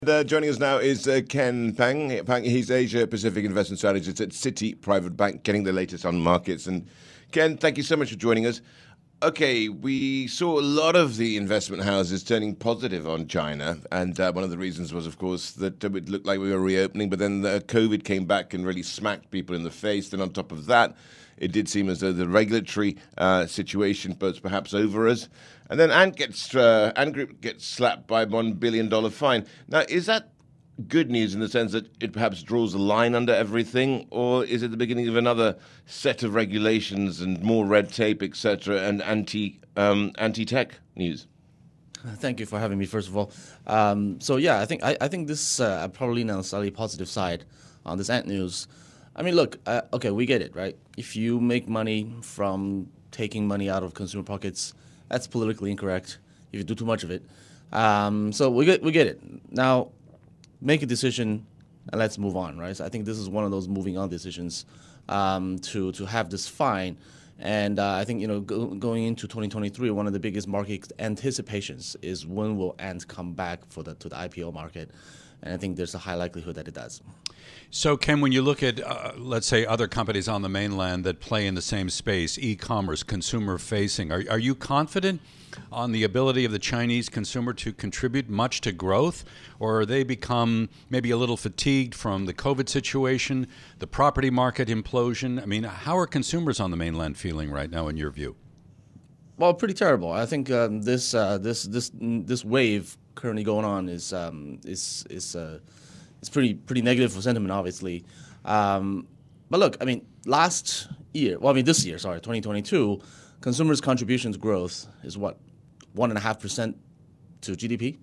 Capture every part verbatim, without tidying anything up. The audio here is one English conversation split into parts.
Uh, joining us now is uh, Ken Pang. Pang. He's Asia Pacific Investment Strategist at Citi Private Bank, getting the latest on markets. And Ken, thank you so much for joining us. Okay, we saw a lot of the investment houses turning positive on China, and uh, one of the reasons was, of course, that it looked like we were reopening, but then the COVID came back and really smacked people in the face. Then on top of that, it did seem as though the regulatory uh, situation was perhaps over us. And then Ant gets uh, Ant Group gets slapped by a one billion dollars fine. Now, is that good news in the sense that it perhaps draws a line under everything, or is it the beginning of another set of regulations and more red tape, et cetera, and anti um, anti-tech news? Thank you for having me, first of all. Um, so yeah, I think I, I think this uh, probably on a slightly positive side on this Ant news. I mean, look, uh, okay, we get it, right? If you make money from taking money out of consumer pockets, that's politically incorrect if you do too much of it. Um, so we get we get it. Now, make a decision and let's move on, right? So I think this is one of those moving on decisions um, to to have this fine. And uh, I think, you know, go, going into twenty twenty-three, one of the biggest market anticipations is when will Ant come back for the to the I P O market. And I think there's a high likelihood that it does. So, Ken, when you look at, uh, let's say, other companies on the mainland that play in the same space, e-commerce, consumer-facing, are, are you confident on the ability of the Chinese consumer to contribute much to growth? Or are they become maybe a little fatigued from the COVID situation, the property market implosion? I mean, how are consumers on the mainland feeling right now, in your view? Well, pretty terrible. I think um, this uh, this this this wave currently going on is um, is is uh, is pretty pretty negative for sentiment, obviously. Um, but look, I mean, last year, well, I mean this year, sorry, twenty twenty-two, consumers' contributions growth is what, one and a half percent to G D P.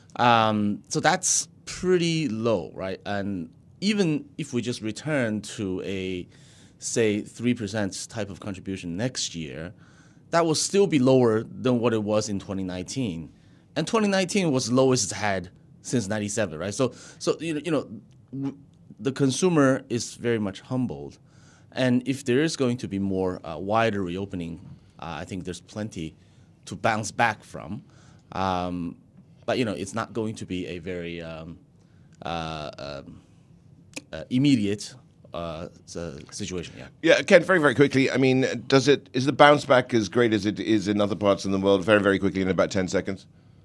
Um, so that's pretty low, right? And even if we just return to a, say, three percent type of contribution next year, that will still be lower than what it was in twenty nineteen. And twenty nineteen was the lowest it's had since ninety-seven, right? So, so you know, you know, w- the consumer is very much humbled. And if there is going to be more uh, wider reopening, uh, I think there's plenty to bounce back from. Um, but, you know, it's not going to be a very um, uh, um, uh, immediate Uh, it's a situation, yeah. Yeah, Ken, very, very quickly. I mean, does it is the bounce back as great as it is in other parts of the world? Very, very quickly, in about ten seconds.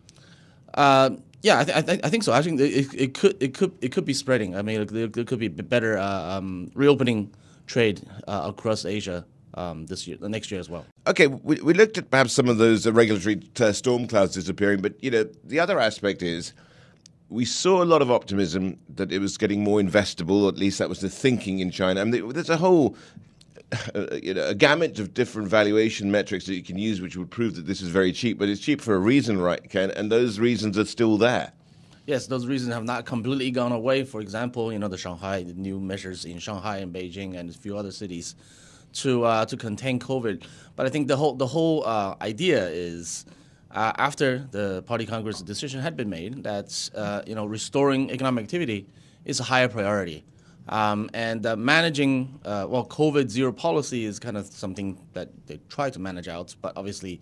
Uh, yeah, I, th- I, th- I think so. I think it, it could it could it could be spreading. I mean, there, there could be better uh, um, reopening trade uh, across Asia um, this year, the next year as well. Okay, we, we looked at perhaps some of those uh, regulatory uh, storm clouds disappearing, but you know, the other aspect is, we saw a lot of optimism that it was getting more investable, or at least that was the thinking in China. I mean, there's a whole uh, you know, a gamut of different valuation metrics that you can use which would prove that this is very cheap, but it's cheap for a reason, right, Ken? And those reasons are still there. Yes, those reasons have not completely gone away. For example, you know, the Shanghai, the new measures in Shanghai and Beijing and a few other cities to uh, to contain COVID. But I think the whole the whole uh, idea is, Uh, after the Party Congress decision had been made that uh, you know restoring economic activity is a higher priority, um, and uh, managing uh, well COVID zero policy is kind of something that they try to manage out, but obviously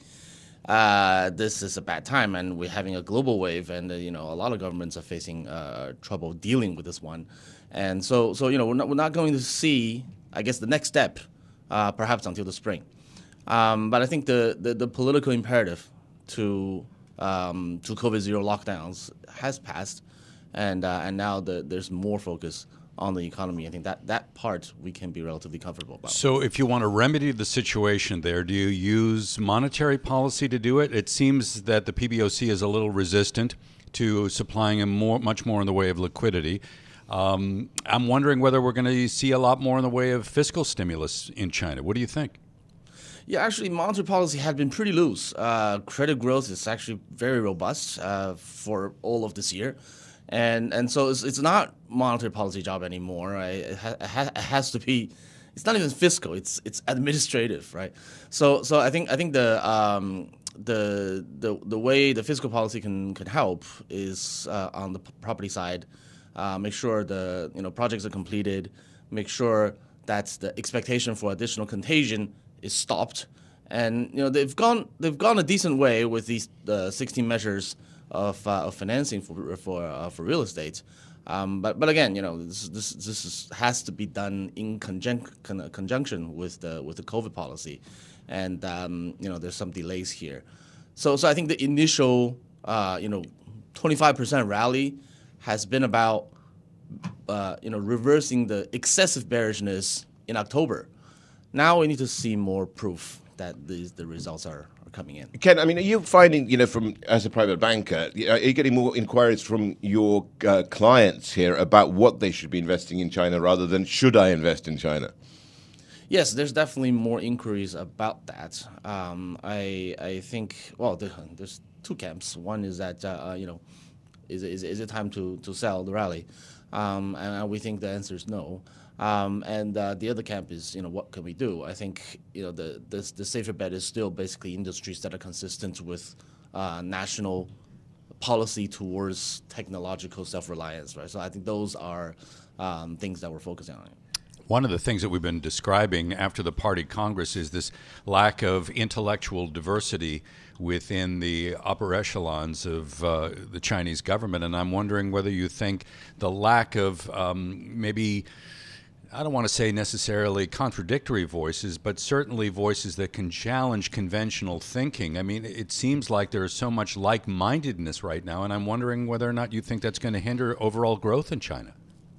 uh, this is a bad time, and we're having a global wave, and uh, you know a lot of governments are facing uh, trouble dealing with this one, and so so you know we're not, we're not going to see, I guess, the next step uh, perhaps until the spring, um, but I think the, the the political imperative to um, to COVID zero lockdowns has passed, and uh, and now the, there's more focus on the economy. I think that that part we can be relatively comfortable about. So if you want to remedy the situation there, do you use monetary policy to do it? It seems that the P B O C is a little resistant to supplying them more, much more in the way of liquidity. Um, I'm wondering whether we're going to see a lot more in the way of fiscal stimulus in China. What do you think? Yeah, actually, monetary policy had been pretty loose. Uh, credit growth is actually very robust uh, for all of this year. And and so it's, it's not monetary policy job anymore. Right? It, ha- it has to be. It's not even fiscal. It's it's administrative, right? So so I think I think the um, the the the way the fiscal policy can can help is uh, on the property side. Uh, make sure the you know projects are completed. Make sure that the expectation for additional contagion is stopped, and you know they've gone they've gone a decent way with these uh, sixteen measures of, uh, of financing for for uh, for real estate. Um, but but again, you know, this this this is, has to be done in conjunc- con- conjunction with the with the COVID policy, and um, you know, there's some delays here. So so I think the initial uh, you know twenty-five percent rally has been about uh, you know reversing the excessive bearishness in October. Now we need to see more proof that these the results are, are coming in. Ken, I mean, are you finding, you know, from as a private banker, are you getting more inquiries from your uh, clients here about what they should be investing in China rather than should I invest in China? Yes, there's definitely more inquiries about that. Um, I I think well, there, there's two camps. One is that uh, you know, is is is it time to to sell the rally, um, and we think the answer is no. Um, and uh, the other camp is, you know, what can we do? I think, you know, the the, the safer bet is still basically industries that are consistent with uh, national policy towards technological self-reliance, right? So I think those are um, things that we're focusing on. One of the things that we've been describing after the Party Congress is this lack of intellectual diversity within the upper echelons of uh, the Chinese government. And I'm wondering whether you think the lack of um, maybe, I don't want to say necessarily contradictory voices, but certainly voices that can challenge conventional thinking. I mean, it seems like there is so much like-mindedness right now, and I'm wondering whether or not you think that's going to hinder overall growth in China.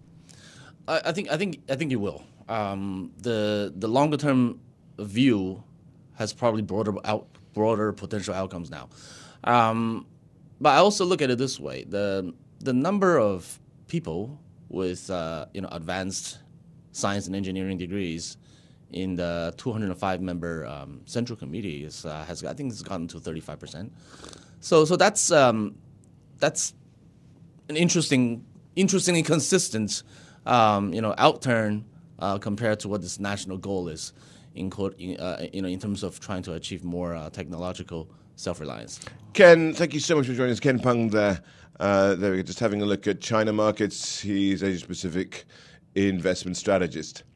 I, I think I think I think it will. Um, the the longer term view has probably broader out broader potential outcomes now. Um, but I also look at it this way: the the number of people with uh, you know advanced science and engineering degrees in the two hundred five member um, central committee is uh, has I think it's gotten to thirty-five percent. So so that's um, that's an interesting interestingly consistent um, you know outturn uh, compared to what this national goal is in, uh, you know in terms of trying to achieve more uh, technological self-reliance. Ken, thank you so much for joining us. Ken Peng there. Uh, there we go, just having a look at China markets. He's Asia Pacific investment strategist.